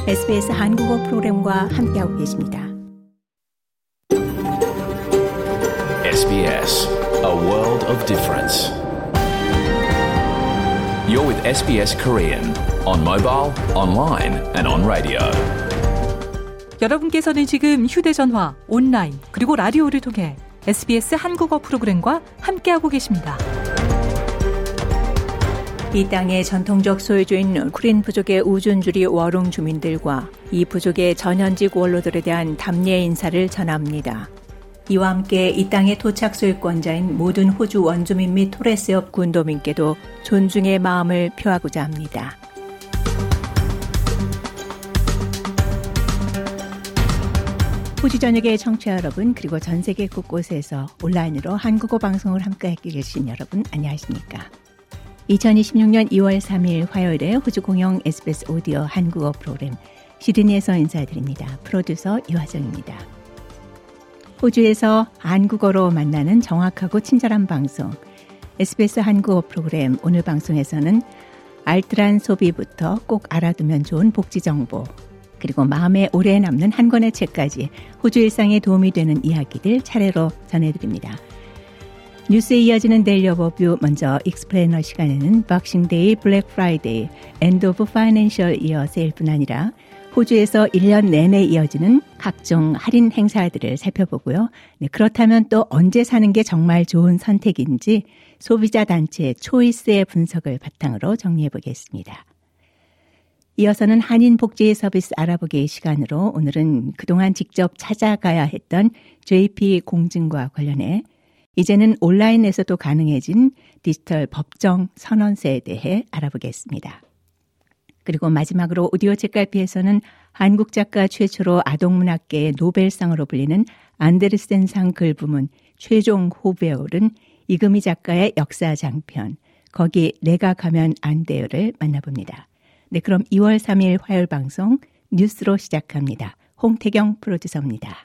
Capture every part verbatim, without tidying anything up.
에스비에스 한국어 프로그램과 함께하고 계십니다. 에스비에스 A world of difference. You're with 에스비에스 Korean on mobile, online and on radio. 여러분께서는 지금 휴대전화, 온라인 그리고 라디오를 통해 에스비에스 한국어 프로그램과 함께하고 계십니다. 이 땅의 전통적 소유주인 쿠린 부족의 우존주리 워롱 주민들과 이 부족의 전현직 원로들에 대한 답례 인사를 전합니다. 이와 함께 이 땅의 토착 소유권자인 모든 호주 원주민 및 토레스협 군도민께도 존중의 마음을 표하고자 합니다. 호주 전역의 청취자 여러분, 그리고 전 세계 곳곳에서 온라인으로 한국어 방송을 함께 계신 여러분, 안녕하십니까? 이천이십육년 이월 삼일 화요일에 호주 공영 에스비에스 오디오 한국어 프로그램 시드니에서 인사드립니다. 프로듀서 이화정입니다. 호주에서 한국어로 만나는 정확하고 친절한 방송, 에스비에스 한국어 프로그램. 오늘 방송에서는 알뜰한 소비부터 꼭 알아두면 좋은 복지 정보, 그리고 마음에 오래 남는 한 권의 책까지 호주 일상에 도움이 되는 이야기들 차례로 전해드립니다. 뉴스에 이어지는 데일리 오버뷰, 먼저 익스플레이너 시간에는 박싱데이, 블랙 프라이데이, 엔드 오브 파이낸셜 이어 세일뿐 아니라 호주에서 일 년 내내 이어지는 각종 할인 행사들을 살펴보고요. 네, 그렇다면 또 언제 사는 게 정말 좋은 선택인지 소비자 단체 초이스의 분석을 바탕으로 정리해 보겠습니다. 이어서는 한인 복지 서비스 알아보기 시간으로 오늘은 그동안 직접 찾아가야 했던 제이피 공증과 관련해 이제는 온라인에서도 가능해진 디지털 법정 선언서에 대해 알아보겠습니다. 그리고 마지막으로 오디오 책갈피에서는 한국 작가 최초로 아동문학계의 노벨상으로 불리는 안데르센상 글 부문 최종 후보에 오른 이금희 작가의 역사 장편, 거기 내가 가면 안 돼요를 만나봅니다. 네, 그럼 이월 삼일 화요일 방송 뉴스로 시작합니다. 홍태경 프로듀서입니다.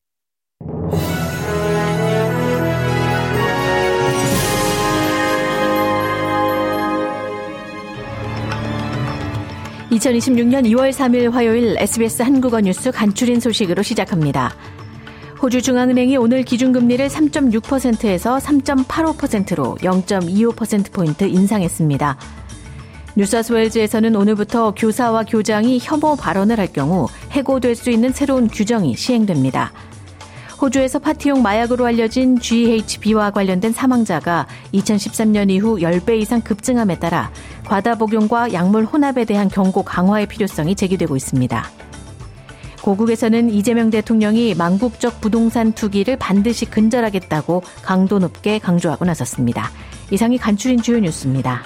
이천이십육년 이월 삼일 화요일 에스비에스 한국어 뉴스 간추린 소식으로 시작합니다. 호주 중앙은행이 오늘 기준금리를 삼 점 육 퍼센트에서 삼 점 팔오 퍼센트로 영 점 이오 퍼센트포인트 인상했습니다. 뉴사우스웨일즈에서는 오늘부터 교사와 교장이 혐오 발언을 할 경우 해고될 수 있는 새로운 규정이 시행됩니다. 호주에서 파티용 마약으로 알려진 지에이치비와 관련된 사망자가 이천십삼년 이후 십 배 이상 급증함에 따라 과다 복용과 약물 혼합에 대한 경고 강화의 필요성이 제기되고 있습니다. 고국에서는 이재명 대통령이 망국적 부동산 투기를 반드시 근절하겠다고 강도 높게 강조하고 나섰습니다. 이상이 간추린 주요 뉴스입니다.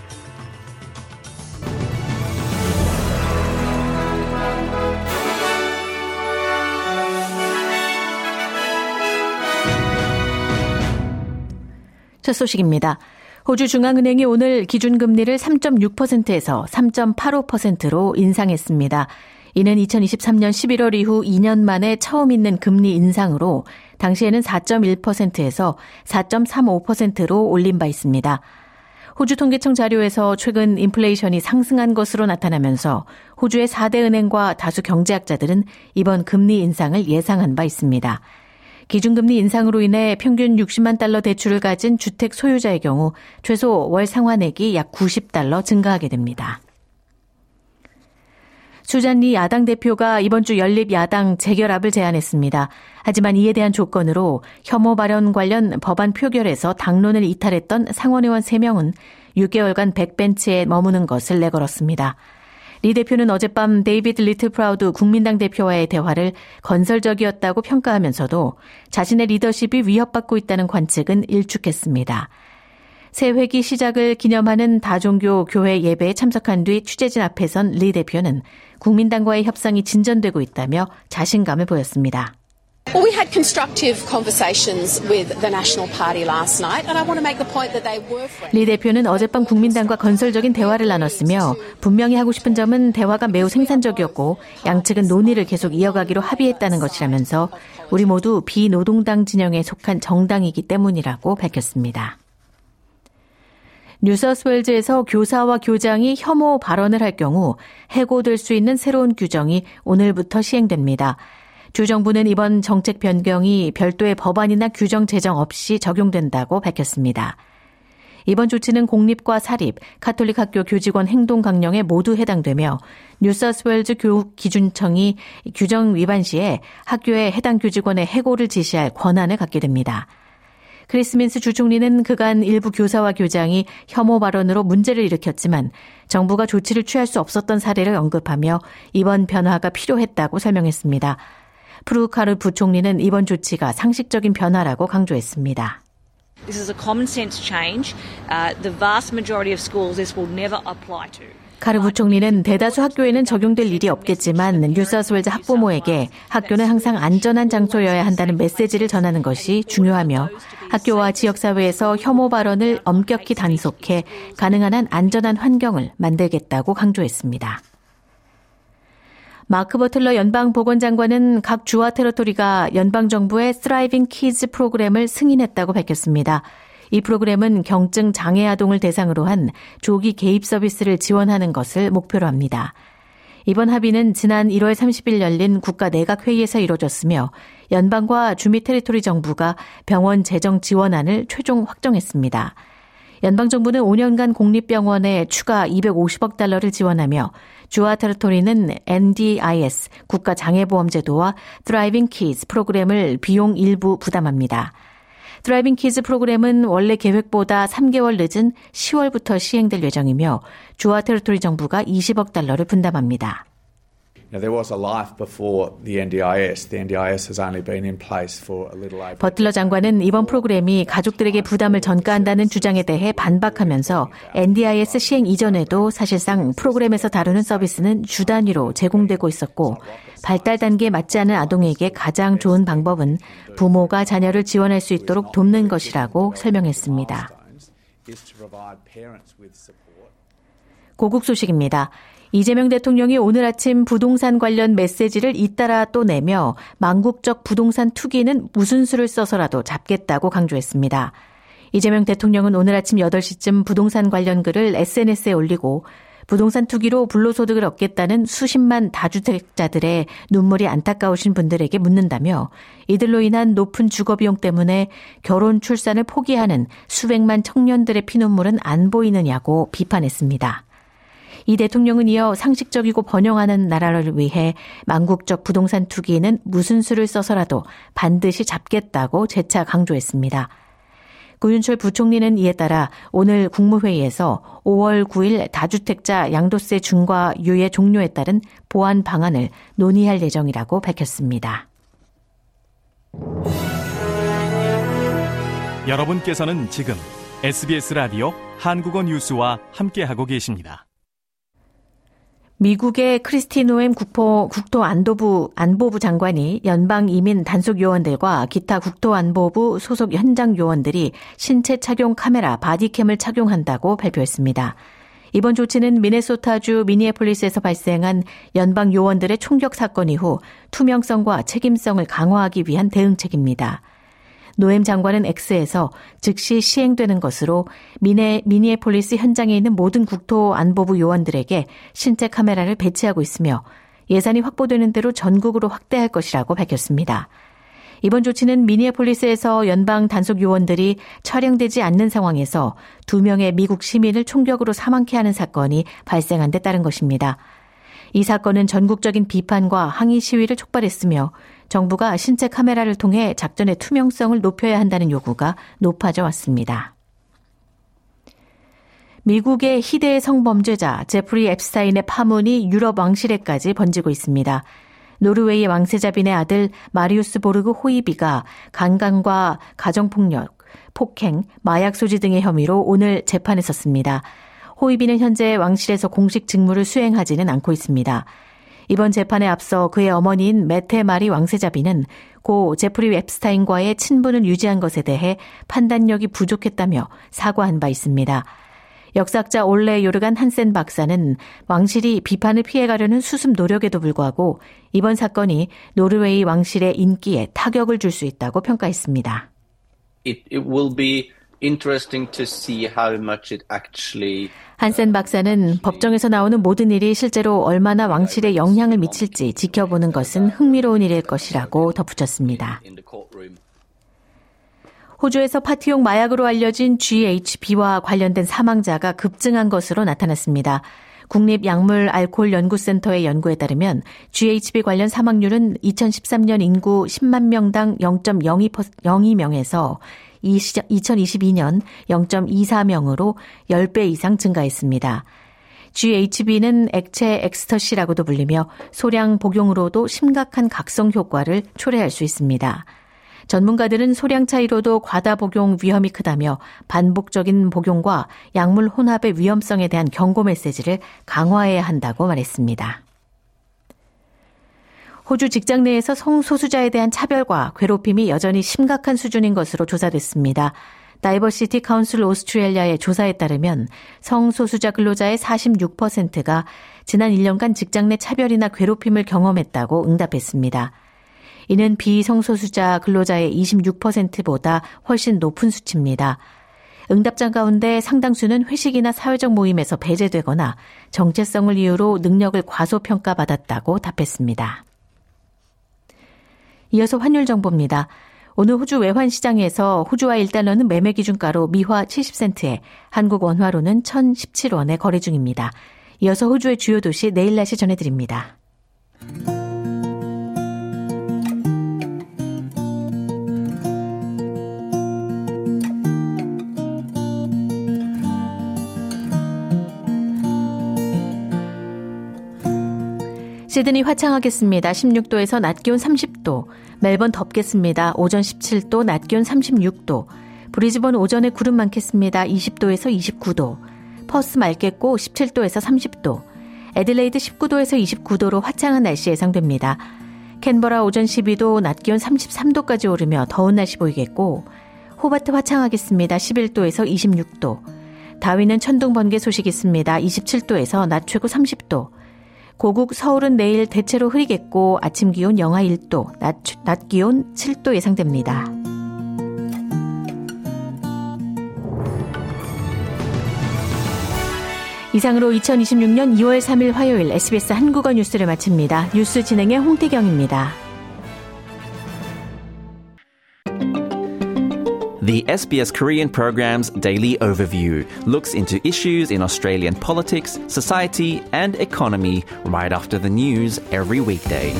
첫 소식입니다. 호주 중앙은행이 오늘 기준금리를 삼 점 육 퍼센트에서 삼 점 팔오 퍼센트로 인상했습니다. 이는 이천이십삼년 십일월 이후 이 년 만에 처음 있는 금리 인상으로 당시에는 사 점 일 퍼센트에서 사 점 삼오 퍼센트로 올린 바 있습니다. 호주 통계청 자료에서 최근 인플레이션이 상승한 것으로 나타나면서 호주의 사 대 은행과 다수 경제학자들은 이번 금리 인상을 예상한 바 있습니다. 기준금리 인상으로 인해 평균 육십만 달러 대출을 가진 주택 소유자의 경우 최소 월 상환액이 약 구십 달러 증가하게 됩니다. 수잔 리 야당 대표가 이번 주 연립 야당 재결합을 제안했습니다. 하지만 이에 대한 조건으로 혐오 발언 관련 법안 표결에서 당론을 이탈했던 상원의원 세 명은 육 개월간 백벤치에 머무는 것을 내걸었습니다. 리 대표는 어젯밤 데이비드 리틀 프라우드 국민당 대표와의 대화를 건설적이었다고 평가하면서도 자신의 리더십이 위협받고 있다는 관측은 일축했습니다. 새 회기 시작을 기념하는 다종교 교회 예배에 참석한 뒤 취재진 앞에 선 리 대표는 국민당과의 협상이 진전되고 있다며 자신감을 보였습니다. Well, we had constructive conversations with the National Party last night, and I want to make the point that they were friends. 리 대표는 어젯밤 국민당과 건설적인 대화를 나눴으며 분명히 하고 싶은 점은 대화가 매우 생산적이었고 양측은 논의를 계속 이어가기로 합의했다는 것이라면서 우리 모두 비노동당 진영에 속한 정당이기 때문이라고 밝혔습니다. 뉴사우스웨일즈에서 교사와 교장이 혐오 발언을 할 경우 해고될 수 있는 새로운 규정이 오늘부터 시행됩니다. 주 정부는 이번 정책 변경이 별도의 법안이나 규정 제정 없이 적용된다고 밝혔습니다. 이번 조치는 공립과 사립, 카톨릭 학교 교직원 행동 강령에 모두 해당되며 뉴사우스웨일즈 교육기준청이 규정 위반 시에 학교에 해당 교직원의 해고를 지시할 권한을 갖게 됩니다. 크리스 민스 주총리는 그간 일부 교사와 교장이 혐오 발언으로 문제를 일으켰지만 정부가 조치를 취할 수 없었던 사례를 언급하며 이번 변화가 필요했다고 설명했습니다. 프루카르 부총리는 이번 조치가 상식적인 변화라고 강조했습니다. This is a common sense change. Uh, the vast majority of schools this will never apply to. 카르 부총리는 대다수 학교에는 적용될 일이 없겠지만 뉴사우스웨일즈 학부모에게 학교는 항상 안전한 장소여야 한다는 메시지를 전하는 것이 중요하며 학교와 지역사회에서 혐오 발언을 엄격히 단속해 가능한 한 안전한 환경을 만들겠다고 강조했습니다. 마크 버틀러 연방보건장관은 각 주와 테러토리가 연방정부의 Thriving Kids 프로그램을 승인했다고 밝혔습니다. 이 프로그램은 경증 장애 아동을 대상으로 한 조기 개입 서비스를 지원하는 것을 목표로 합니다. 이번 합의는 지난 일월 삼십일 열린 국가 내각회의에서 이뤄졌으며 연방과 주미 테리토리 정부가 병원 재정 지원안을 최종 확정했습니다. 연방정부는 오 년간 공립병원에 추가 이백오십억 달러를 지원하며 주와 테리토리는 엔디아이에스 국가장애보험제도와 Thriving Kids 프로그램을 비용 일부 부담합니다. Thriving Kids 프로그램은 원래 계획보다 삼 개월 늦은 시월부터 시행될 예정이며 주와 테리토리 정부가 이십억 달러를 분담합니다. 버틀러 장관은 이번 프로그램이 가족들에게 부담을 전가한다는 주장에 대해 반박하면서 엔디아이에스 시행 이전에도 사실상 프로그램에서 다루는 서비스는 주 단위로 제공되고 있었고 발달 단계에 맞지 않은 아동에게 가장 좋은 방법은 부모가 자녀를 지원할 수 있도록 돕는 것이라고 설명했습니다. 고국 소식입니다. 이재명 대통령이 오늘 아침 부동산 관련 메시지를 잇따라 또 내며 망국적 부동산 투기는 무슨 수를 써서라도 잡겠다고 강조했습니다. 이재명 대통령은 오늘 아침 여덟 시쯤 부동산 관련 글을 에스엔에스에 올리고 부동산 투기로 불로소득을 얻겠다는 수십만 다주택자들의 눈물이 안타까우신 분들에게 묻는다며 이들로 인한 높은 주거비용 때문에 결혼 출산을 포기하는 수백만 청년들의 피눈물은 안 보이느냐고 비판했습니다. 이 대통령은 이어 상식적이고 번영하는 나라를 위해 망국적 부동산 투기는 무슨 수를 써서라도 반드시 잡겠다고 재차 강조했습니다. 구윤철 부총리는 이에 따라 오늘 국무회의에서 오월 구일 다주택자 양도세 중과 유예 종료에 따른 보완 방안을 논의할 예정이라고 밝혔습니다. 여러분께서는 지금 에스비에스 라디오 한국어 뉴스와 함께하고 계십니다. 미국의 크리스티 노엠 국토, 국토안보부 안보부 장관이 연방 이민 단속 요원들과 기타 국토안보부 소속 현장 요원들이 신체 착용 카메라 바디캠을 착용한다고 발표했습니다. 이번 조치는 미네소타주 미니애폴리스에서 발생한 연방 요원들의 총격 사건 이후 투명성과 책임성을 강화하기 위한 대응책입니다. 노엠 장관은 X에서 즉시 시행되는 것으로 미네, 미니애폴리스 현장에 있는 모든 국토안보부 요원들에게 신체 카메라를 배치하고 있으며 예산이 확보되는 대로 전국으로 확대할 것이라고 밝혔습니다. 이번 조치는 미니애폴리스에서 연방 단속 요원들이 촬영되지 않는 상황에서 두 명의 미국 시민을 총격으로 사망케 하는 사건이 발생한 데 따른 것입니다. 이 사건은 전국적인 비판과 항의 시위를 촉발했으며 정부가 신체 카메라를 통해 작전의 투명성을 높여야 한다는 요구가 높아져 왔습니다. 미국의 희대의 성범죄자 제프리 앱스타인의 파문이 유럽 왕실에까지 번지고 있습니다. 노르웨이 왕세자빈의 아들 마리우스 보르그 호이비가 강간과 가정폭력, 폭행, 마약 소지 등의 혐의로 오늘 재판에 섰습니다. 호이비는 현재 왕실에서 공식 직무를 수행하지는 않고 있습니다. 이번 재판에 앞서 그의 어머니인 메테 마리 왕세자비는 고 제프리 앱스타인과의 친분을 유지한 것에 대해 판단력이 부족했다며 사과한 바 있습니다. 역사학자 올레 요르간 한센 박사는 왕실이 비판을 피해가려는 수습 노력에도 불구하고 이번 사건이 노르웨이 왕실의 인기에 타격을 줄 수 있다고 평가했습니다. It, it will be interesting to see how much it actually 한센 박사는 법정에서 나오는 모든 일이 실제로 얼마나 왕실에 영향을 미칠지 지켜보는 것은 흥미로운 일일 것이라고 덧붙였습니다. 호주에서 파티용 마약으로 알려진 지에이치비와 관련된 사망자가 급증한 것으로 나타났습니다. 국립약물알코올연구센터의 연구에 따르면 지에이치비 관련 사망률은 이천십삼 년 인구 십만 명당 영 점 영이 명에서 이천이십이 년 영 점 이사 명으로 십 배 이상 증가했습니다. 지에이치비는 액체 엑스터시라고도 불리며 소량 복용으로도 심각한 각성 효과를 초래할 수 있습니다. 전문가들은 소량 차이로도 과다 복용 위험이 크다며 반복적인 복용과 약물 혼합의 위험성에 대한 경고 메시지를 강화해야 한다고 말했습니다. 호주 직장 내에서 성소수자에 대한 차별과 괴롭힘이 여전히 심각한 수준인 것으로 조사됐습니다. 다이버시티 카운슬 오스트레일리아의 조사에 따르면 성소수자 근로자의 사십육 퍼센트가 지난 일 년간 직장 내 차별이나 괴롭힘을 경험했다고 응답했습니다. 이는 비성소수자 근로자의 이십육 퍼센트보다 훨씬 높은 수치입니다. 응답자 가운데 상당수는 회식이나 사회적 모임에서 배제되거나 정체성을 이유로 능력을 과소평가받았다고 답했습니다. 이어서 환율 정보입니다. 오늘 호주 외환시장에서 호주와 일 달러는 매매 기준가로 미화 칠십 센트에 한국 원화로는 천십칠 원에 거래 중입니다. 이어서 호주의 주요 도시 내일 날씨 전해드립니다. 시드니 화창하겠습니다. 십육 도에서 낮 기온 삼십 도. 멜번 덥겠습니다. 오전 십칠 도, 낮 기온 삼십육 도. 브리즈번 오전에 구름 많겠습니다. 이십 도에서 이십구 도. 퍼스 맑겠고 십칠 도에서 삼십 도. 애들레이드 십구 도에서 이십구 도로 화창한 날씨 예상됩니다. 캔버라 오전 십이 도, 낮 기온 삼십삼 도까지 오르며 더운 날씨 보이겠고 호바트 화창하겠습니다. 십일 도에서 이십육 도. 다윈은 천둥 번개 소식 있습니다. 이십칠 도에서 낮 최고 삼십 도. 고국 서울은 내일 대체로 흐리겠고 아침 기온 영하 일 도, 낮, 낮 기온 칠 도 예상됩니다. 이상으로 이천이십육 년 이월 삼일 화요일 에스비에스 한국어 뉴스를 마칩니다. 뉴스 진행의 홍태경입니다. The S B S Korean program's Daily Overview looks into issues in Australian politics, society and economy right after the news every weekday.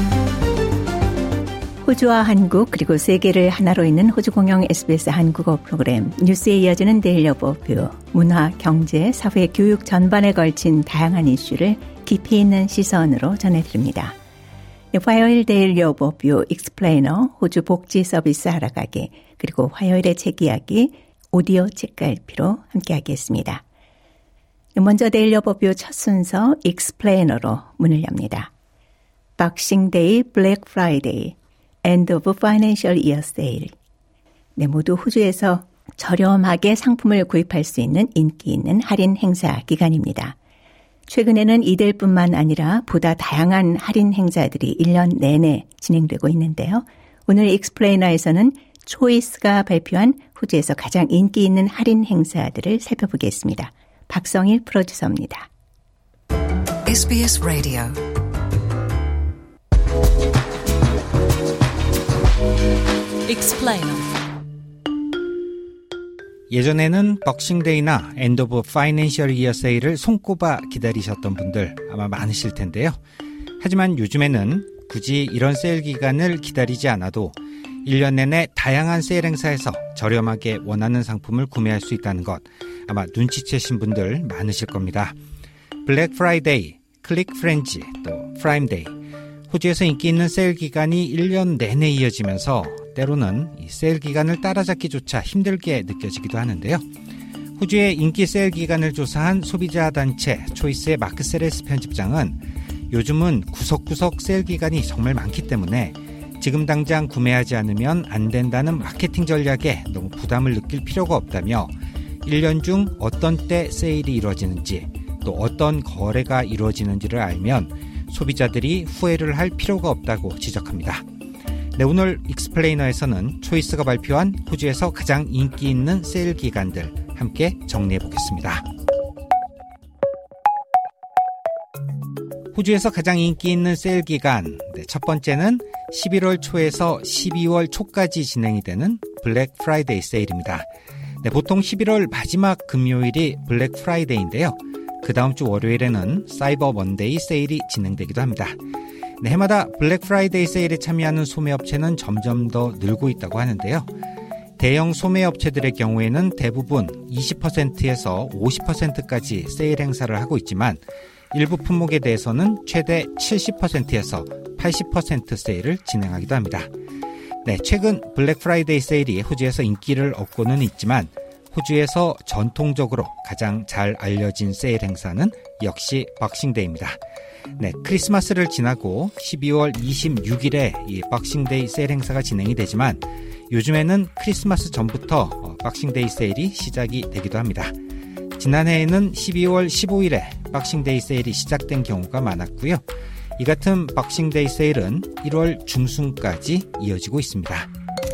호주와 한국 그리고 세계를 하나로 잇는 호주 공영 에스비에스 한국어 프로그램 뉴스에 이어지는 데일리 오버뷰, 문화, 경제, 사회, 교육 전반에 걸친 다양한 이슈를 깊이 있는 시선으로 전해드립니다. 화요일 데일리 오버뷰 익스플레이너, 호주 복지 서비스 알아가기, 그리고 화요일의 책 이야기, 오디오 책갈피로 함께하겠습니다. 먼저 데일리 오버뷰 첫 순서 익스플레이너로 문을 엽니다. 박싱데이, 블랙 프라이데이, End of Financial Year Sale. 네, 모두 호주에서 저렴하게 상품을 구입할 수 있는 인기 있는 할인 행사 기간입니다. 최근에는 이들뿐만 아니라 보다 다양한 할인 행사들이 일 년 내내 진행되고 있는데요. 오늘 익스플레이너에서는 초이스가 발표한 호주에서 가장 인기 있는 할인 행사들을 살펴보겠습니다. 박성일 프로듀서입니다. 에스비에스 라디오 익스플레이너. 예전에는 박싱데이나 엔드 오브 파이낸셜 이어 세일을 손꼽아 기다리셨던 분들 아마 많으실 텐데요. 하지만 요즘에는 굳이 이런 세일 기간을 기다리지 않아도 일 년 내내 다양한 세일 행사에서 저렴하게 원하는 상품을 구매할 수 있다는 것 아마 눈치채신 분들 많으실 겁니다. 블랙 프라이데이, 클릭 프렌즈, 또 프라임데이. 호주에서 인기 있는 세일 기간이 일 년 내내 이어지면서 때로는 이 세일 기간을 따라잡기조차 힘들게 느껴지기도 하는데요. 호주의 인기 세일 기간을 조사한 소비자 단체 초이스의 마크 세레스 편집장은 요즘은 구석구석 세일 기간이 정말 많기 때문에 지금 당장 구매하지 않으면 안 된다는 마케팅 전략에 너무 부담을 느낄 필요가 없다며 일 년 중 어떤 때 세일이 이루어지는지 또 어떤 거래가 이루어지는지를 알면 소비자들이 후회를 할 필요가 없다고 지적합니다. 네, 오늘 익스플레이너에서는 초이스가 발표한 호주에서 가장 인기 있는 세일 기간들 함께 정리해 보겠습니다. 호주에서 가장 인기 있는 세일 기간, 네, 첫 번째는 십일월 초에서 십이월 초까지 진행이 되는 블랙 프라이데이 세일입니다. 네, 보통 십일월 마지막 금요일이 블랙 프라이데이인데요. 그 다음 주 월요일에는 사이버 먼데이 세일이 진행되기도 합니다. 네, 해마다 블랙 프라이데이 세일에 참여하는 소매업체는 점점 더 늘고 있다고 하는데요. 대형 소매업체들의 경우에는 대부분 이십 퍼센트에서 오십 퍼센트까지 세일 행사를 하고 있지만 일부 품목에 대해서는 최대 칠십 퍼센트에서 팔십 퍼센트 세일을 진행하기도 합니다. 네, 최근 블랙 프라이데이 세일이 호주에서 인기를 얻고는 있지만 호주에서 전통적으로 가장 잘 알려진 세일 행사는 역시 박싱데이입니다. 네, 크리스마스를 지나고 십이월 이십육일에 이 박싱데이 세일 행사가 진행이 되지만 요즘에는 크리스마스 전부터 박싱데이 세일이 시작이 되기도 합니다. 지난해에는 십이월 십오일에 박싱데이 세일이 시작된 경우가 많았고요. 이 같은 박싱데이 세일은 일월 중순까지 이어지고 있습니다.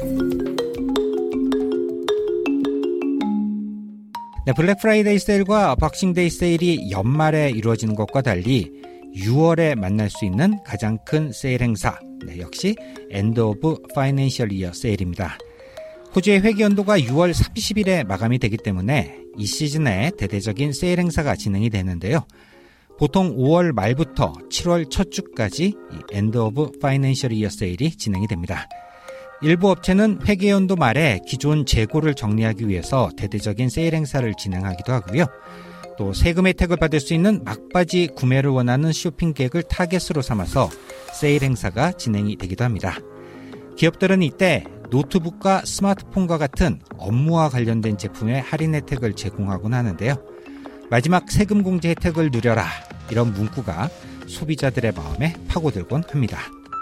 네, 블랙 프라이데이 세일과 박싱데이 세일이 연말에 이루어지는 것과 달리 유월에 만날 수 있는 가장 큰 세일 행사, 네, 역시 엔드 오브 파이낸셜 이어 세일입니다. 호주의 회계연도가 유월 삼십일에 마감이 되기 때문에 이 시즌에 대대적인 세일 행사가 진행이 되는데요. 보통 오월 말부터 칠월 첫 주까지 엔드 오브 파이낸셜 이어 세일이 진행이 됩니다. 일부 업체는 회계연도 말에 기존 재고를 정리하기 위해서 대대적인 세일 행사를 진행하기도 하고요. 또 세금 혜택을 받을 수 있는 막바지 구매를 원하는 쇼핑객을 타겟으로 삼아서 세일 행사가 진행이 되기도 합니다. 기업들은 이때 노트북과 스마트폰과 같은 업무와 관련된 제품의 할인 혜택을 제공하곤 하는데요. 마지막 세금 공제 혜택을 누려라, 이런 문구가 소비자들의 마음에 파고들곤 합니다.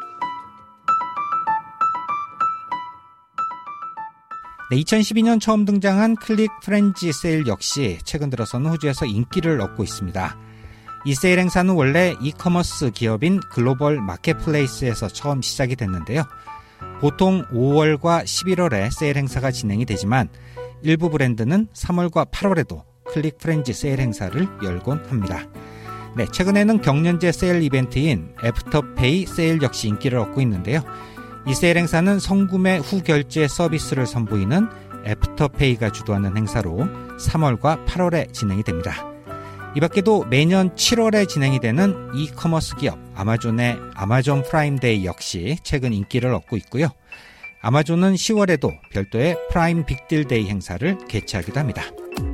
네, 이천십이년 처음 등장한 클릭 프렌지 세일 역시 최근 들어서는 호주에서 인기를 얻고 있습니다. 이 세일 행사는 원래 이커머스 기업인 글로벌 마켓플레이스에서 처음 시작이 됐는데요. 보통 오월과 십일월에 세일 행사가 진행이 되지만 일부 브랜드는 삼월과 팔월에도 클릭 프렌지 세일 행사를 열곤 합니다. 네, 최근에는 경년제 세일 이벤트인 애프터페이 세일 역시 인기를 얻고 있는데요. 이 세일 행사는 성구매 후 결제 서비스를 선보이는 애프터페이가 주도하는 행사로 삼월과 팔월에 진행이 됩니다. 이 밖에도 매년 칠월에 진행이 되는 이커머스 기업 아마존의 아마존 프라임데이 역시 최근 인기를 얻고 있고요. 아마존은 시월에도 별도의 프라임 빅딜데이 행사를 개최하기도 합니다.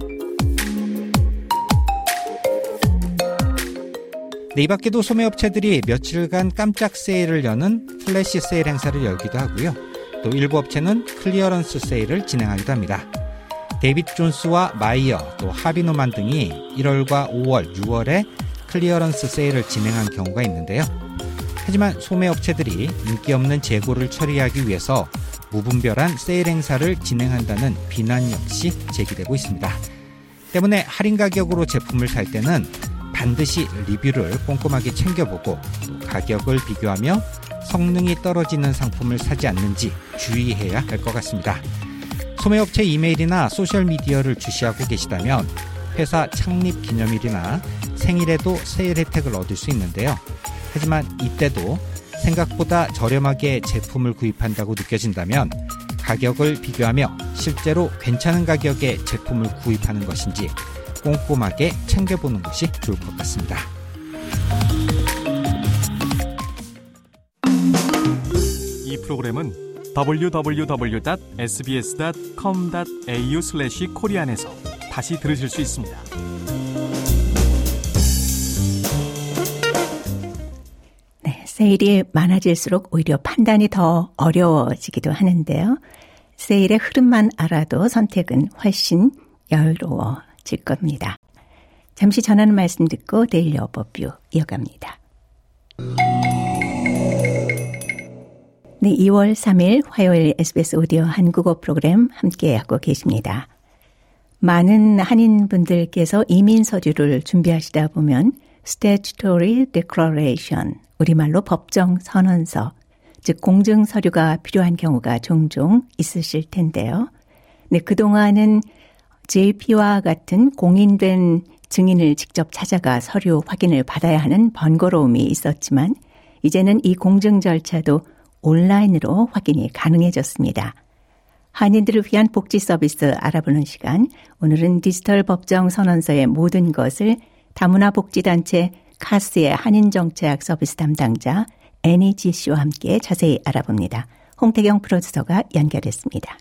네, 이 밖에도 소매업체들이 며칠간 깜짝 세일을 여는 플래시 세일 행사를 열기도 하고요. 또 일부 업체는 클리어런스 세일을 진행하기도 합니다. 데이비드 존스와 마이어, 또 하비노만 등이 일월과 오월, 유월에 클리어런스 세일을 진행한 경우가 있는데요. 하지만 소매업체들이 인기 없는 재고를 처리하기 위해서 무분별한 세일 행사를 진행한다는 비난 역시 제기되고 있습니다. 때문에 할인 가격으로 제품을 살 때는 반드시 리뷰를 꼼꼼하게 챙겨보고 또 가격을 비교하며 성능이 떨어지는 상품을 사지 않는지 주의해야 할 것 같습니다. 소매업체 이메일이나 소셜미디어를 주시하고 계시다면 회사 창립 기념일이나 생일에도 세일 혜택을 얻을 수 있는데요. 하지만 이때도 생각보다 저렴하게 제품을 구입한다고 느껴진다면 가격을 비교하며 실제로 괜찮은 가격에 제품을 구입하는 것인지 꼼꼼하게 챙겨보는 것이 좋을 것 같습니다. 이 프로그램은 더블유 더블유 더블유 닷 에스비에스 닷 컴 닷 에이유 슬래시 코리안에서 다시 들으실 수 있습니다. 네, 세일이 많아질수록 오히려 판단이 더 어려워지기도 하는데요. 세일의 흐름만 알아도 선택은 훨씬 여유로워질 겁니다. 잠시 전하는 말씀 듣고 데일리 오버뷰 이어갑니다. 네, 이월 삼일 화요일 에스비에스 오디오 한국어 프로그램 함께하고 계십니다. 많은 한인분들께서 이민 서류를 준비하시다 보면 Statutory Declaration, 우리말로 법정 선언서 즉 공증 서류가 필요한 경우가 종종 있으실 텐데요. 네, 그동안은 제이피와 같은 공인된 증인을 직접 찾아가 서류 확인을 받아야 하는 번거로움이 있었지만 이제는 이 공증 절차도 온라인으로 확인이 가능해졌습니다. 한인들을 위한 복지 서비스 알아보는 시간, 오늘은 디지털 법정 선언서의 모든 것을 다문화 복지단체 카스의 한인정책 서비스 담당자 애니지 씨와 함께 자세히 알아봅니다. 홍태경 프로듀서가 연결했습니다.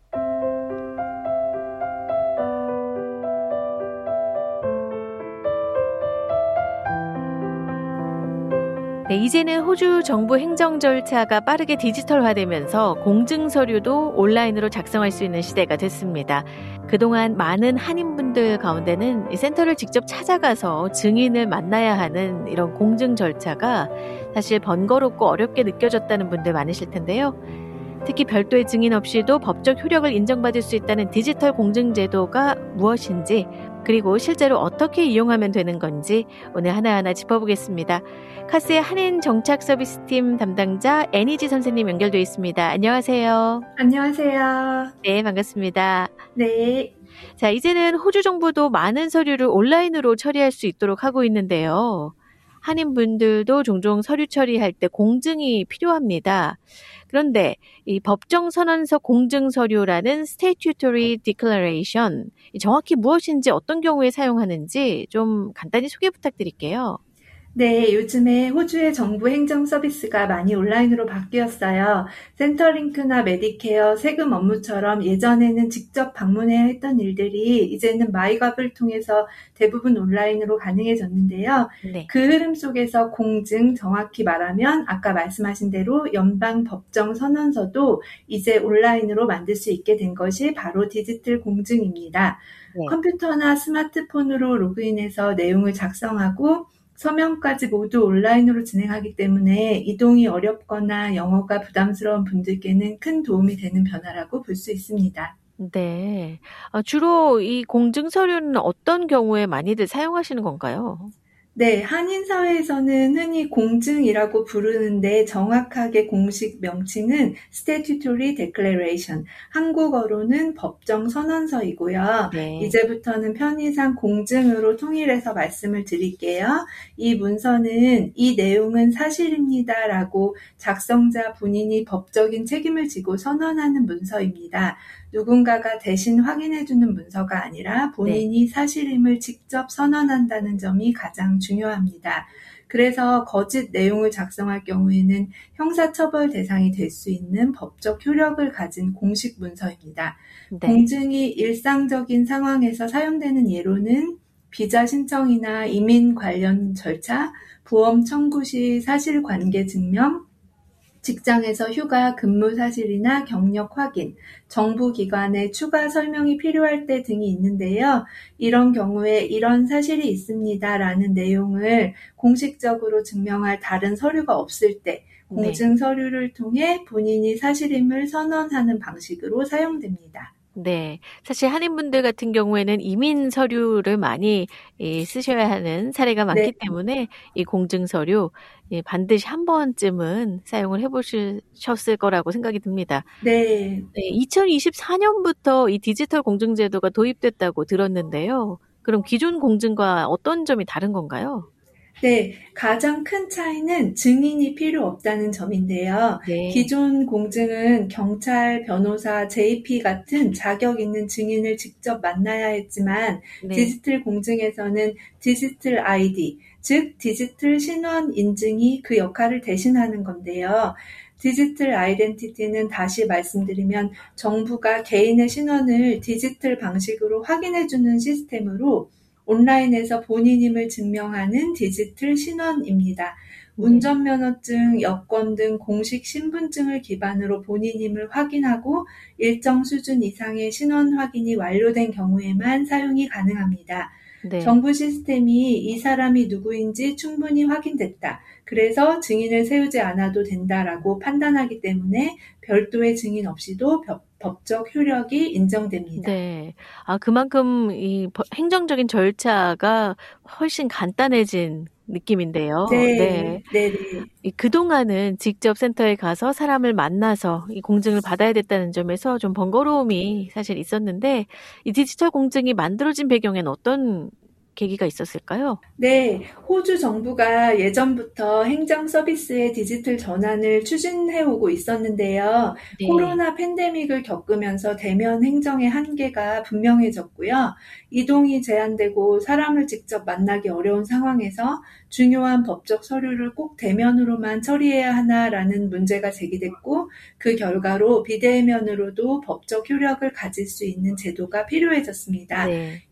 네, 이제는 호주 정부 행정 절차가 빠르게 디지털화되면서 공증 서류도 온라인으로 작성할 수 있는 시대가 됐습니다. 그동안 많은 한인분들 가운데는 이 센터를 직접 찾아가서 증인을 만나야 하는 이런 공증 절차가 사실 번거롭고 어렵게 느껴졌다는 분들 많으실 텐데요. 특히 별도의 증인 없이도 법적 효력을 인정받을 수 있다는 디지털 공증 제도가 무엇인지, 그리고 실제로 어떻게 이용하면 되는 건지 오늘 하나하나 짚어보겠습니다. 카스의 한인 정착 서비스팀 담당자 애니지 선생님 연결되어 있습니다. 안녕하세요. 안녕하세요. 네, 반갑습니다. 네. 자, 이제는 호주 정부도 많은 서류를 온라인으로 처리할 수 있도록 하고 있는데요. 한인분들도 종종 서류 처리할 때 공증이 필요합니다. 그런데 이 법정선언서 공증서류라는 Statutory Declaration, 정확히 무엇인지 어떤 경우에 사용하는지 좀 간단히 소개 부탁드릴게요. 네, 요즘에 호주의 정부 행정 서비스가 많이 온라인으로 바뀌었어요. 센터링크나 메디케어, 세금 업무처럼 예전에는 직접 방문해야 했던 일들이 이제는 마이갑을 통해서 대부분 온라인으로 가능해졌는데요. 네. 그 흐름 속에서 공증, 정확히 말하면 아까 말씀하신 대로 연방 법정 선언서도 이제 온라인으로 만들 수 있게 된 것이 바로 디지털 공증입니다. 네. 컴퓨터나 스마트폰으로 로그인해서 내용을 작성하고 서명까지 모두 온라인으로 진행하기 때문에 이동이 어렵거나 영어가 부담스러운 분들께는 큰 도움이 되는 변화라고 볼 수 있습니다. 네. 아, 주로 이 공증 서류는 어떤 경우에 많이들 사용하시는 건가요? 네, 한인 사회에서는 흔히 공증이라고 부르는데 정확하게 공식 명칭은 Statutory Declaration, 한국어로는 법정 선언서이고요. 네. 이제부터는 편의상 공증으로 통일해서 말씀을 드릴게요. 이 문서는 이 내용은 사실입니다라고 작성자 본인이 법적인 책임을 지고 선언하는 문서입니다. 누군가가 대신 확인해주는 문서가 아니라 본인이 네. 사실임을 직접 선언한다는 점이 가장 중요합니다. 그래서 거짓 내용을 작성할 경우에는 형사처벌 대상이 될 수 있는 법적 효력을 가진 공식 문서입니다. 네. 공증이 일상적인 상황에서 사용되는 예로는 비자 신청이나 이민 관련 절차, 보험 청구 시 사실관계 증명, 직장에서 휴가, 근무 사실이나 경력 확인, 정부 기관의 추가 설명이 필요할 때 등이 있는데요. 이런 경우에 이런 사실이 있습니다라는 내용을 공식적으로 증명할 다른 서류가 없을 때 공증 서류를 통해 본인이 사실임을 선언하는 방식으로 사용됩니다. 네. 사실 한인분들 같은 경우에는 이민 서류를 많이 이, 쓰셔야 하는 사례가 많기 네. 때문에 이 공증 서류 예, 반드시 한 번쯤은 사용을 해보셨을 거라고 생각이 듭니다. 네. 네. 이천이십사 년부터 이 디지털 공증 제도가 도입됐다고 들었는데요. 그럼 기존 공증과 어떤 점이 다른 건가요? 네, 가장 큰 차이는 증인이 필요 없다는 점인데요. 네. 기존 공증은 경찰, 변호사, 제이피 같은 자격 있는 증인을 직접 만나야 했지만 네. 디지털 공증에서는 디지털 아이디, 즉 디지털 신원 인증이 그 역할을 대신하는 건데요. 디지털 아이덴티티는 다시 말씀드리면 정부가 개인의 신원을 디지털 방식으로 확인해주는 시스템으로 온라인에서 본인임을 증명하는 디지털 신원입니다. 네. 운전면허증, 여권 등 공식 신분증을 기반으로 본인임을 확인하고 일정 수준 이상의 신원 확인이 완료된 경우에만 사용이 가능합니다. 네. 정부 시스템이 이 사람이 누구인지 충분히 확인됐다. 그래서 증인을 세우지 않아도 된다라고 판단하기 때문에 별도의 증인 없이도 법적 효력이 인정됩니다. 네. 아, 그만큼 이 행정적인 절차가 훨씬 간단해진 느낌인데요. 네. 네. 네. 이 그동안은 직접 센터에 가서 사람을 만나서 이 공증을 받아야 됐다는 점에서 좀 번거로움이 사실 있었는데 이 디지털 공증이 만들어진 배경에는 어떤 계기가 있었을까요? 네, 호주 정부가 예전부터 행정 서비스의 디지털 전환을 추진해오고 있었는데요. 네. 코로나 팬데믹을 겪으면서 대면 행정의 한계가 분명해졌고요. 이동이 제한되고 사람을 직접 만나기 어려운 상황에서 중요한 법적 서류를 꼭 대면으로만 처리해야 하나라는 문제가 제기됐고 그 결과로 비대면으로도 법적 효력을 가질 수 있는 제도가 필요해졌습니다. 네.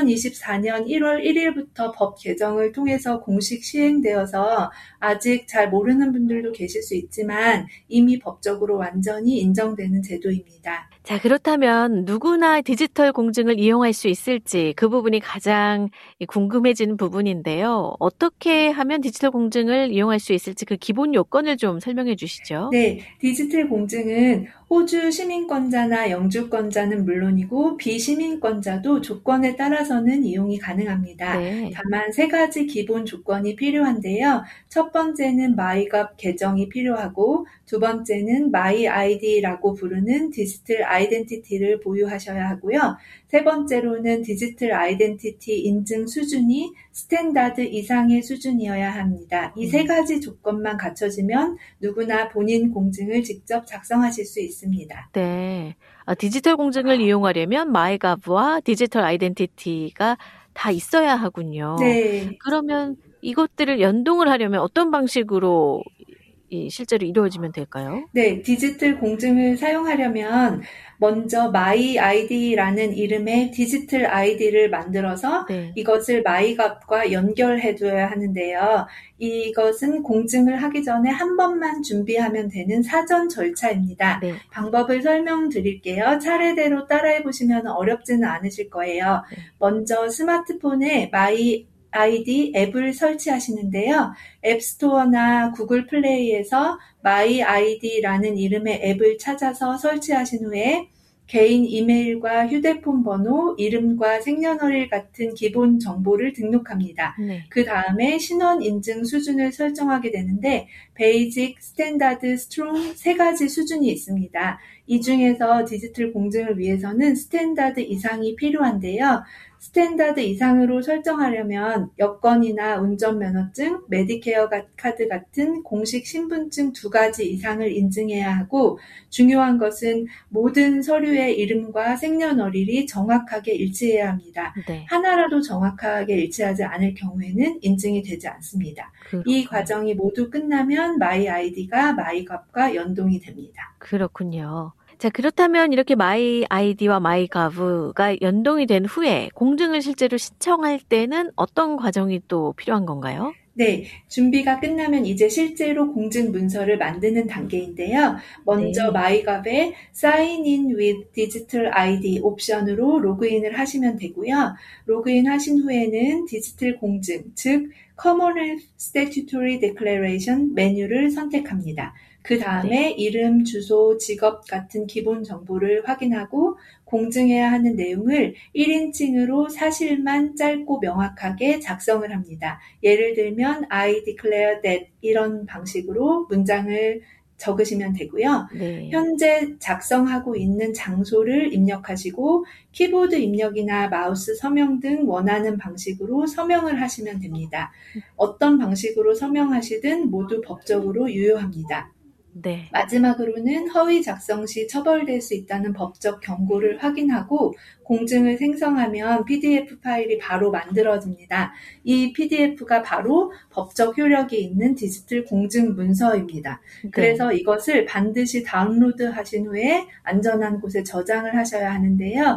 이천이십사년 일월 일일부터 법 개정을 통해서 공식 시행되어서 아직 잘 모르는 분들도 계실 수 있지만 이미 법적으로 완전히 인정되는 제도입니다. 자, 그렇다면 누구나 디지털 공증을 이용할 수 있을지 그 부분이 가장 궁금해지는 부분인데요. 어떻게 하면 디지털 공증을 이용할 수 있을지 그 기본 요건을 좀 설명해 주시죠. 네, 디지털 공증은 호주 시민권자나 영주권자는 물론이고 비시민권자도 조건에 따라서는 이용이 가능합니다. 네. 다만 세 가지 기본 조건이 필요한데요. 첫 번째는 마이갓 계정이 필요하고 두 번째는 마이 아이디라고 부르는 디지털 아이덴티티를 보유하셔야 하고요. 세 번째로는 디지털 아이덴티티 인증 수준이 스탠다드 이상의 수준이어야 합니다. 이 세 가지 조건만 갖춰지면 누구나 본인 공증을 직접 작성하실 수 있습니다. 네. 아, 디지털 공증을 이용하려면 마이가브와 디지털 아이덴티티가 다 있어야 하군요. 네. 그러면 이것들을 연동을 하려면 어떤 방식으로 이 실제로 이루어지면 될까요? 네, 디지털 공증을 사용하려면 먼저 마이 아이디라는 이름의 디지털 아이디를 만들어서 네. 이것을 마이갓과 연결해둬야 하는데요. 이것은 공증을 하기 전에 한 번만 준비하면 되는 사전 절차입니다. 네. 방법을 설명드릴게요. 차례대로 따라해보시면 어렵지는 않으실 거예요. 네. 먼저 스마트폰에 마이 아이디 앱을 설치하시는데요. 앱스토어나 구글 플레이에서 마이 아이디라는 이름의 앱을 찾아서 설치하신 후에 개인 이메일과 휴대폰 번호, 이름과 생년월일 같은 기본 정보를 등록합니다. 네. 그 다음에 신원 인증 수준을 설정하게 되는데 베이직, 스탠다드, 스트롱 세 가지 수준이 있습니다. 이 중에서 디지털 공증을 위해서는 스탠다드 이상이 필요한데요. 스탠다드 이상으로 설정하려면 여권이나 운전면허증, 메디케어 카드 같은 공식 신분증 두 가지 이상을 인증해야 하고 중요한 것은 모든 서류의 이름과 생년월일이 정확하게 일치해야 합니다. 네. 하나라도 정확하게 일치하지 않을 경우에는 인증이 되지 않습니다. 그렇군요. 이 과정이 모두 끝나면 마이 아이디가 마이갓과 연동이 됩니다. 그렇군요. 자, 그렇다면 이렇게 마이 아이디와 마이가브가 연동이 된 후에 공증을 실제로 신청할 때는 어떤 과정이 또 필요한 건가요? 네, 준비가 끝나면 이제 실제로 공증 문서를 만드는 단계인데요. 먼저 네. 마이갓에 Sign in with Digital 아이디 옵션으로 로그인을 하시면 되고요. 로그인 하신 후에는 디지털 공증, 즉 Commonwealth Statutory Declaration 메뉴를 선택합니다. 그 다음에 네. 이름, 주소, 직업 같은 기본 정보를 확인하고 공증해야 하는 내용을 일 인칭으로 사실만 짧고 명확하게 작성을 합니다. 예를 들면 I declare that 이런 방식으로 문장을 적으시면 되고요. 네. 현재 작성하고 있는 장소를 입력하시고 키보드 입력이나 마우스 서명 등 원하는 방식으로 서명을 하시면 됩니다. 어떤 방식으로 서명하시든 모두 법적으로 유효합니다. 네. 마지막으로는 허위 작성 시 처벌될 수 있다는 법적 경고를 확인하고 공증을 생성하면 피디에프 파일이 바로 만들어집니다. 이 피디에프가 바로 법적 효력이 있는 디지털 공증 문서입니다. 네. 그래서 이것을 반드시 다운로드 하신 후에 안전한 곳에 저장을 하셔야 하는데요.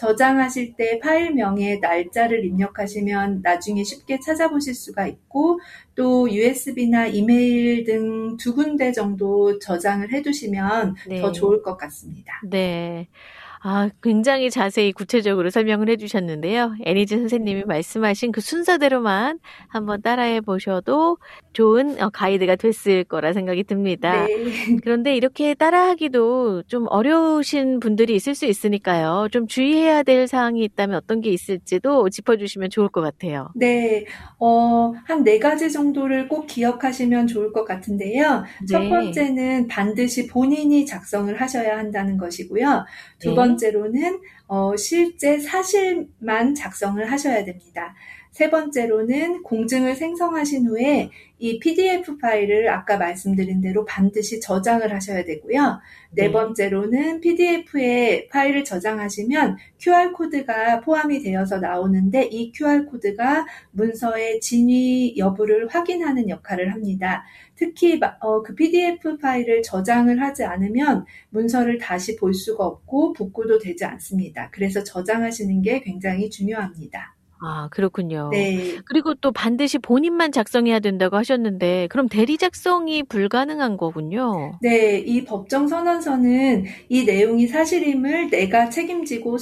저장하실 때 파일명에 날짜를 입력하시면 나중에 쉽게 찾아보실 수가 있고 또 유에스비나 이메일 등 두 군데 정도 저장을 해두시면 네. 더 좋을 것 같습니다. 네. 아, 굉장히 자세히 구체적으로 설명을 해주셨는데요. 애니지 선생님이 말씀하신 그 순서대로만 한번 따라해 보셔도 좋은 가이드가 됐을 거라 생각이 듭니다. 네. 그런데 이렇게 따라하기도 좀 어려우신 분들이 있을 수 있으니까요. 좀 주의해야 될 사항이 있다면 어떤 게 있을지도 짚어주시면 좋을 것 같아요. 네, 어, 한 네 가지 정도를 꼭 기억하시면 좋을 것 같은데요. 네. 첫 번째는 반드시 본인이 작성을 하셔야 한다는 것이고요. 두 네. 번째로는 어, 실제 사실만 작성을 하셔야 됩니다. 세 번째로는 공증을 생성하신 후에 이 피디에프 파일을 아까 말씀드린 대로 반드시 저장을 하셔야 되고요. 네 번째로는 피디에프에 파일을 저장하시면 큐알코드가 포함이 되어서 나오는데 이 큐알코드가 문서의 진위 여부를 확인하는 역할을 합니다. 특히 어, 그 피디에프 파일을 저장을 하지 않으면 문서를 다시 볼 수가 없고 복구도 되지 않습니다. 그래서 저장하시는 게 굉장히 중요합니다. 아, 그렇군요. 네. 그리고 또 반드시 본인만 작성해야 된다고 하셨는데 그럼 대리 작성이 불가능한 거군요. 네, 이 법정 선언서는 이 내용이 사실임을 내가 책임지고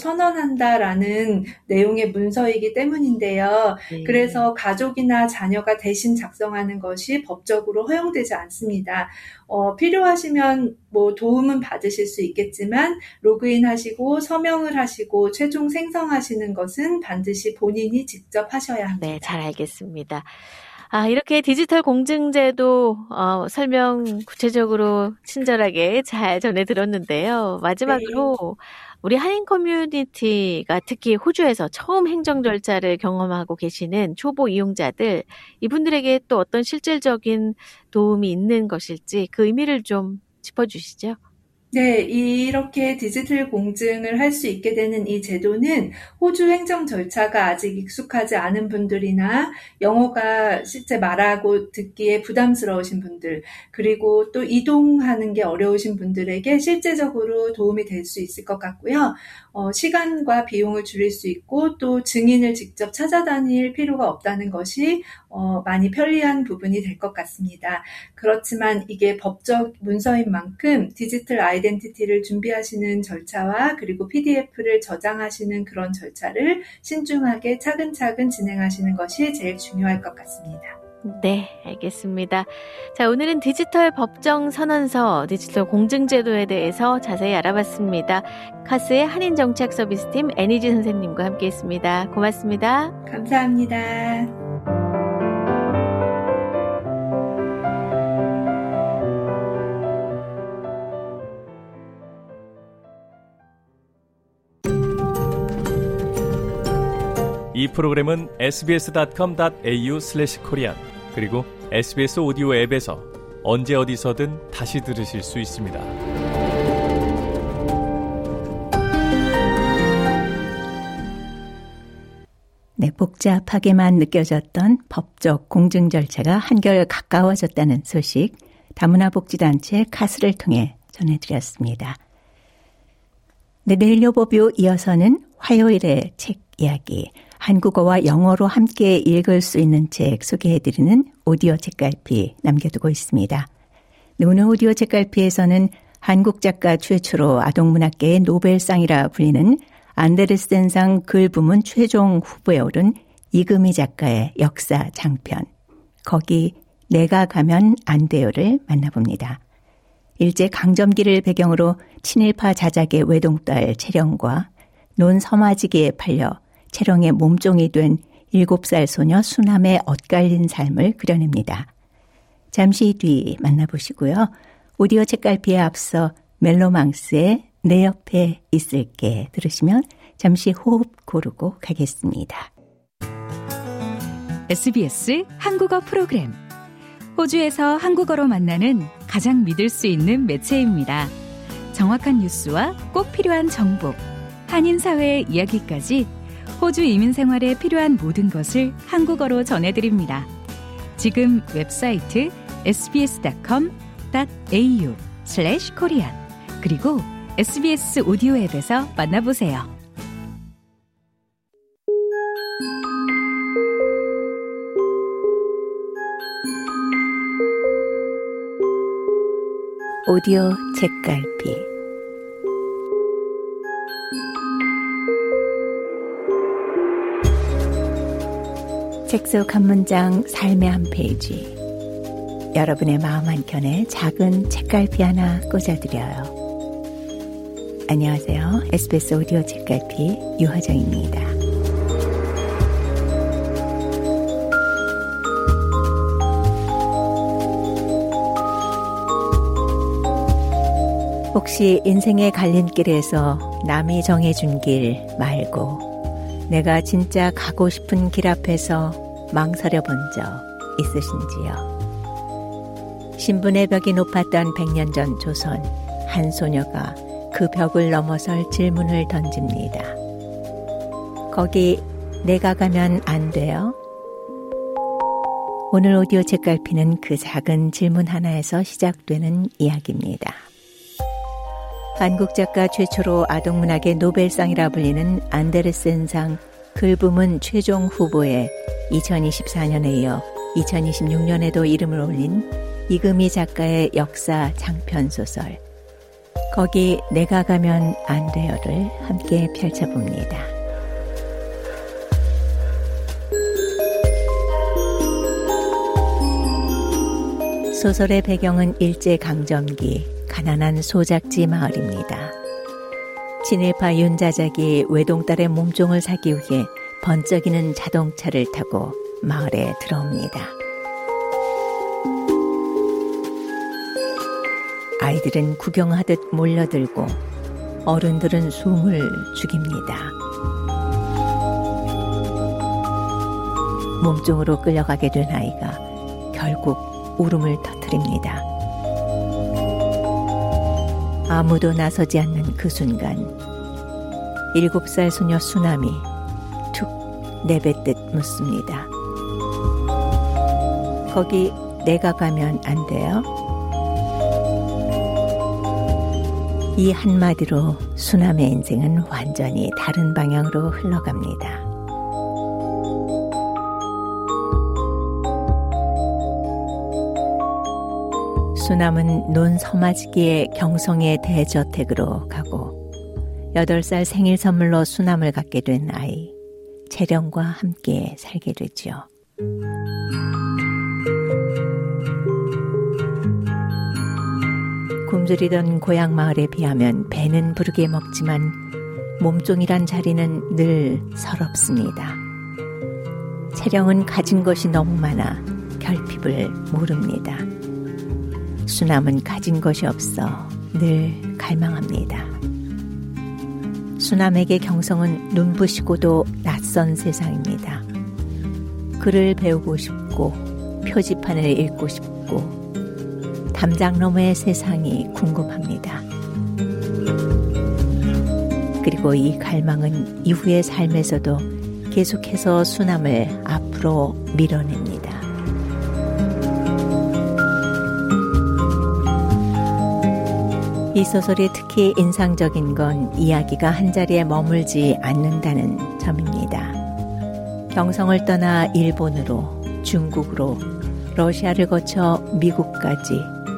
선언한다라는 내용의 문서이기 때문인데요. 네. 그래서 가족이나 자녀가 대신 작성하는 것이 법적으로 허용되지 않습니다. 어, 필요하시면 뭐 도움은 받으실 수 있겠지만 로그인 하시고 서명을 하시고 최종 생성하시는 것은 반드시 본인이 직접 하셔야 합니다. 네, 잘 알겠습니다. 아, 이렇게 디지털 공증제도 어, 설명 구체적으로 친절하게 잘 전해 들었는데요. 마지막으로 네. 우리 한인 커뮤니티가 특히 호주에서 처음 행정 절차를 경험하고 계시는 초보 이용자들, 이분들에게 또 어떤 실질적인 도움이 있는 것일지 그 의미를 좀 짚어주시죠. 네, 이렇게 디지털 공증을 할 수 있게 되는 이 제도는 호주 행정 절차가 아직 익숙하지 않은 분들이나 영어가 실제 말하고 듣기에 부담스러우신 분들, 그리고 또 이동하는 게 어려우신 분들에게 실제적으로 도움이 될 수 있을 것 같고요. 어, 시간과 비용을 줄일 수 있고 또 증인을 직접 찾아다닐 필요가 없다는 것이 어, 많이 편리한 부분이 될 것 같습니다. 그렇지만 이게 법적 문서인 만큼 디지털 아이덴티티를 준비하시는 절차와 그리고 피디에프를 저장하시는 그런 절차를 신중하게 차근차근 진행하시는 것이 제일 중요할 것 같습니다. 네, 알겠습니다. 자, 오늘은 디지털 법정 선언서, 디지털 공증제도에 대해서 자세히 알아봤습니다. 카스의 한인정책서비스팀 애니지 선생님과 함께했습니다. 고맙습니다. 감사합니다. 이 프로그램은 에스비에스 닷컴 닷 에이유 슬래시 코리안 그리고 에스비에스 오디오 앱에서 언제 어디서든 다시 들으실 수 있습니다. 네, 복잡하게만 느껴졌던 법적 공증 절차가 한결 가까워졌다는 소식, 다문화 복지단체 카스를 통해 전해드렸습니다. 네, 내일 여보뷰 이어서는 화요일의 책 이야기, 한국어와 영어로 함께 읽을 수 있는 책 소개해드리는 오디오 책갈피 남겨두고 있습니다. 네, 오늘 오디오 책갈피에서는 한국 작가 최초로 아동문학계의 노벨상이라 불리는 안데르센상 글 부문 최종 후보에 오른 이금희 작가의 역사 장편, 거기 내가 가면 안 돼요를 만나봅니다. 일제 강점기를 배경으로 친일파 자작의 외동딸 채령과 논 서마지기에 팔려 채령의 몸종이 된 일곱 살 소녀 수남의 엇갈린 삶을 그려냅니다. 잠시 뒤 만나보시고요. 오디오 책갈피에 앞서 멜로망스의 내 옆에 있을게 들으시면 잠시 호흡 고르고 가겠습니다. 에스비에스 한국어 프로그램, 호주에서 한국어로 만나는 가장 믿을 수 있는 매체입니다. 정확한 뉴스와 꼭 필요한 정보, 한인사회의 이야기까지 호주 이민 생활에 필요한 모든 것을 한국어로 전해드립니다. 지금 웹사이트 에스비에스 닷컴 닷 에이유 슬래시 코리안 그리고 에스비에스 오디오 앱에서 만나보세요. 오디오 책갈피. 책 속 한 문장, 삶의 한 페이지. 여러분의 마음 한켠에 작은 책갈피 하나 꽂아드려요. 안녕하세요. 에스비에스 오디오 책갈피 유화정입니다. 혹시 인생의 갈림길에서 남이 정해준 길 말고 내가 진짜 가고 싶은 길 앞에서 망설여 본 적 있으신지요? 신분의 벽이 높았던 백 년 전 조선, 한 소녀가 그 벽을 넘어설 질문을 던집니다. 거기 내가 가면 안 돼요? 오늘 오디오 책갈피는 그 작은 질문 하나에서 시작되는 이야기입니다. 한국 작가 최초로 아동문학의 노벨상이라 불리는 안데르센상 글부문 최종 후보에 이천이십사 년에 이어 이천이십육 년에도 이름을 올린 이금희 작가의 역사 장편소설 거기 내가 가면 안 돼요를 함께 펼쳐봅니다. 소설의 배경은 일제강점기 가난한 소작지 마을입니다. 친일파 윤자작이 외동딸의 몸종을 사기 위해 번쩍이는 자동차를 타고 마을에 들어옵니다. 아이들은 구경하듯 몰려들고 어른들은 숨을 죽입니다. 몸종으로 끌려가게 된 아이가 결국 울음을 터뜨립니다. 아무도 나서지 않는 그 순간 일곱 살 소녀 수남이 툭 내뱉듯 묻습니다. 거기 내가 가면 안 돼요? 이 한마디로 수남의 인생은 완전히 다른 방향으로 흘러갑니다. 수남은 논 서마지기의 경성의 대저택으로 가고 여덟 살 생일 선물로 수남을 갖게 된 아이 채령과 함께 살게 되죠. 굶주리던 고향 마을에 비하면 배는 부르게 먹지만 몸종이란 자리는 늘 서럽습니다. 채령은 가진 것이 너무 많아 결핍을 모릅니다. 수남은 가진 것이 없어 늘 갈망합니다. 수남에게 경성은 눈부시고도 낯선 세상입니다. 글을 배우고 싶고 표지판을 읽고 싶고 담장 너머의 세상이 궁금합니다. 그리고 이 갈망은 이후의 삶에서도 계속해서 수남을 앞으로 밀어냅니다. 이 소설이 특히 인상적인 건 이야기가 한자리에 머물지 않는다는 점입니다. 경성을 떠나 일본으로, 중국으로, 러시아를 거쳐 미국까지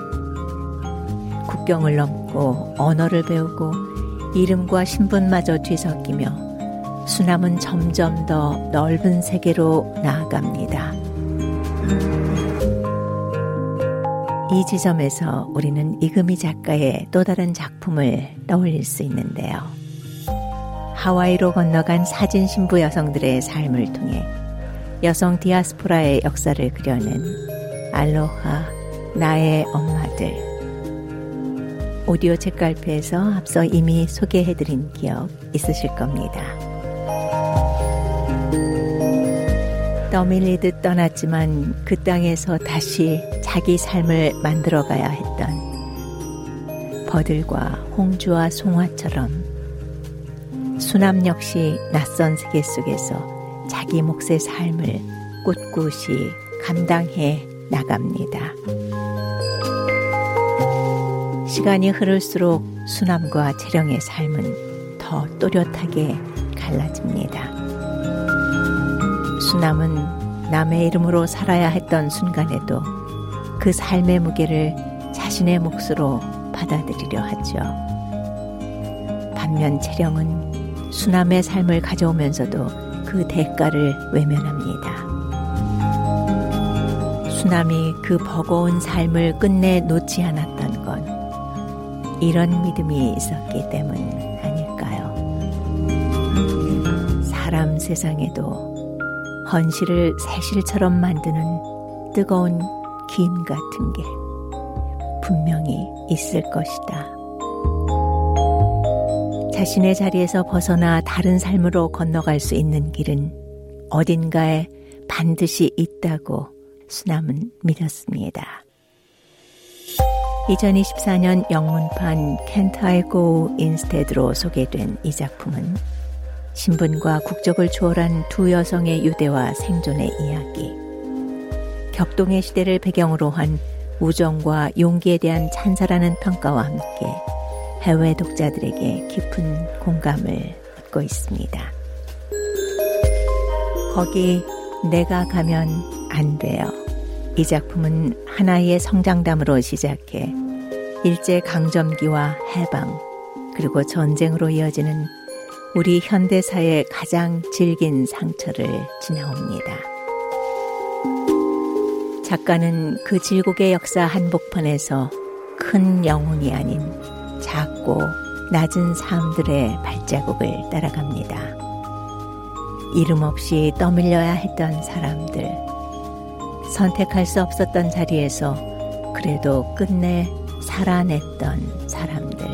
국경을 넘고 언어를 배우고 이름과 신분마저 뒤섞이며 수남은 점점 더 넓은 세계로 나아갑니다. 이 지점에서 우리는 이금희 작가의 또 다른 작품을 떠올릴 수 있는데요. 하와이로 건너간 사진 신부 여성들의 삶을 통해 여성 디아스포라의 역사를 그려낸 알로하 나의 엄마들. 오디오 책갈피에서 앞서 이미 소개해드린 기억 있으실 겁니다. 떠밀리듯 떠났지만 그 땅에서 다시 자기 삶을 만들어가야 했던 버들과 홍주와 송화처럼 수남 역시 낯선 세계 속에서 자기 몫의 삶을 꿋꿋이 감당해 나갑니다. 시간이 흐를수록 수남과 채령의 삶은 더 또렷하게 갈라집니다. 수남은 남의 이름으로 살아야 했던 순간에도 그 삶의 무게를 자신의 몫으로 받아들이려 하죠. 반면 채령은 수남의 삶을 가져오면서도 그 대가를 외면합니다. 수남이 그 버거운 삶을 끝내 놓지 않았던 건 이런 믿음이 있었기 때문 아닐까요? 사람 세상에도 헌실을 새실처럼 만드는 뜨거운 김 같은 게 분명히 있을 것이다. 자신의 자리에서 벗어나 다른 삶으로 건너갈 수 있는 길은 어딘가에 반드시 있다고 수남은 믿었습니다. 이천이십사 년 영문판 Can't I Go Instead로 소개된 이 작품은 신분과 국적을 초월한 두 여성의 유대와 생존의 이야기, 격동의 시대를 배경으로 한 우정과 용기에 대한 찬사라는 평가와 함께 해외 독자들에게 깊은 공감을 얻고 있습니다. 거기 내가 가면 안 돼요. 이 작품은 하나의 성장담으로 시작해 일제강점기와 해방, 그리고 전쟁으로 이어지는 우리 현대사의 가장 질긴 상처를 지나옵니다. 작가는 그 질곡의 역사 한복판에서 큰 영혼이 아닌 작고 낮은 삶들의 발자국을 따라갑니다. 이름 없이 떠밀려야 했던 사람들, 선택할 수 없었던 자리에서 그래도 끝내 살아냈던 사람들.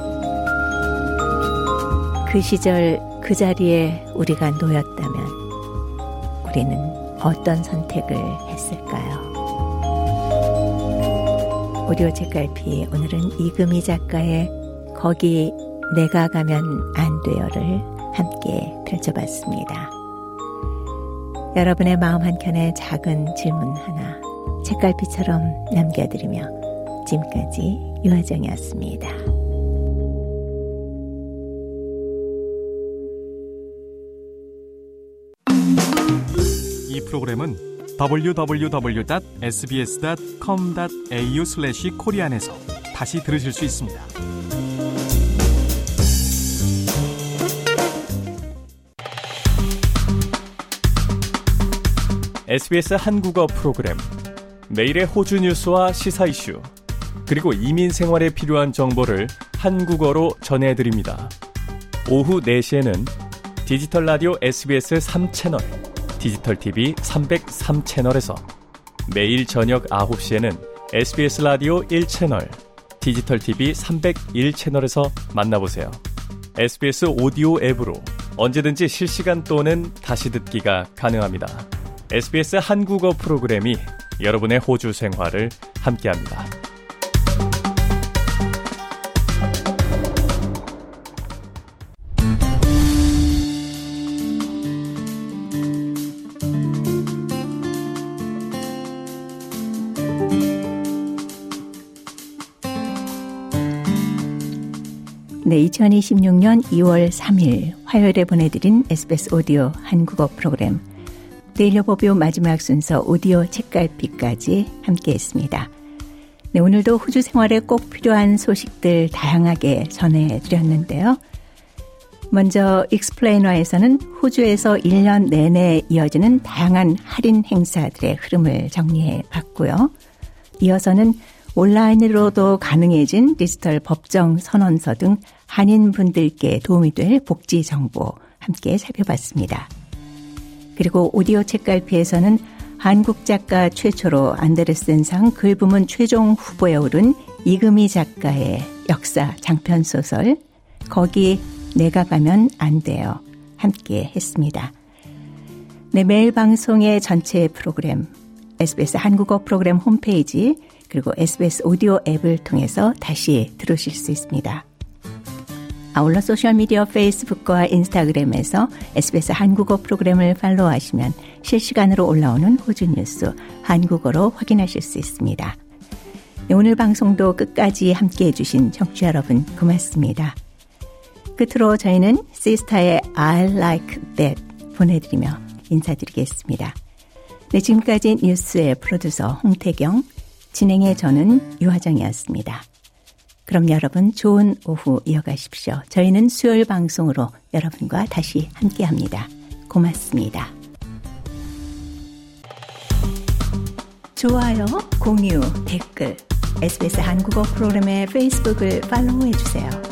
그 시절 그 자리에 우리가 놓였다면 우리는 어떤 선택을 했을까요? 오디오 책갈피, 오늘은 이금희 작가의 거기 내가 가면 안 돼요를 함께 펼쳐봤습니다. 여러분의 마음 한켠에 작은 질문 하나 책갈피처럼 남겨드리며 지금까지 유하정이었습니다. 이 프로그램은 더블유 더블유 더블유 닷 에스비에스 닷 컴 닷 에이유 슬래시 코리안에서 다시 들으실 수 있습니다. 에스비에스 한국어 프로그램, 매일의 호주 뉴스와 시사 이슈, 그리고 이민 생활에 필요한 정보를 한국어로 전해드립니다. 오후 네 시에는 디지털 라디오 에스비에스 삼 채널, 디지털 티비 삼백삼 채널에서, 매일 저녁 아홉 시에는 에스비에스 라디오 일 채널, 디지털 티비 삼백일 채널에서 만나보세요. 에스비에스 오디오 앱으로 언제든지 실시간 또는 다시 듣기가 가능합니다. 에스비에스 한국어 프로그램이 여러분의 호주 생활을 함께합니다. 네, 이천이십육 년 이월 삼일 화요일에 보내드린 에스비에스 오디오 한국어 프로그램 데일리 오버뷰 마지막 순서 오디오 책갈피까지 함께했습니다. 네, 오늘도 호주 생활에 꼭 필요한 소식들 다양하게 전해드렸는데요. 먼저 익스플레이너에서는 호주에서 일 년 내내 이어지는 다양한 할인 행사들의 흐름을 정리해봤고요. 이어서는 온라인으로도 가능해진 디지털 법정 선언서 등 한인분들께 도움이 될 복지 정보 함께 살펴봤습니다. 그리고 오디오 책갈피에서는 한국 작가 최초로 안데르센상 글부문 최종 후보에 오른 이금희 작가의 역사 장편소설 거기 내가 가면 안 돼요 함께 했습니다. 네, 매일 방송의 전체 프로그램 에스비에스 한국어 프로그램 홈페이지 그리고 에스비에스 오디오 앱을 통해서 다시 들으실 수 있습니다. 아울러 소셜미디어 페이스북과 인스타그램에서 에스비에스 한국어 프로그램을 팔로우하시면 실시간으로 올라오는 호주 뉴스 한국어로 확인하실 수 있습니다. 네, 오늘 방송도 끝까지 함께해 주신 청취자 여러분 고맙습니다. 끝으로 저희는 시스타의 I like that 보내드리며 인사드리겠습니다. 네, 지금까지 뉴스의 프로듀서 홍태경, 진행의 저는 유화정이었습니다. 그럼 여러분 좋은 오후 이어가십시오. 저희는 수요일 방송으로 여러분과 다시 함께합니다. 고맙습니다. 좋아요, 공유, 댓글, 에스비에스 한국어 프로그램의 페이스북을 팔로우해 주세요.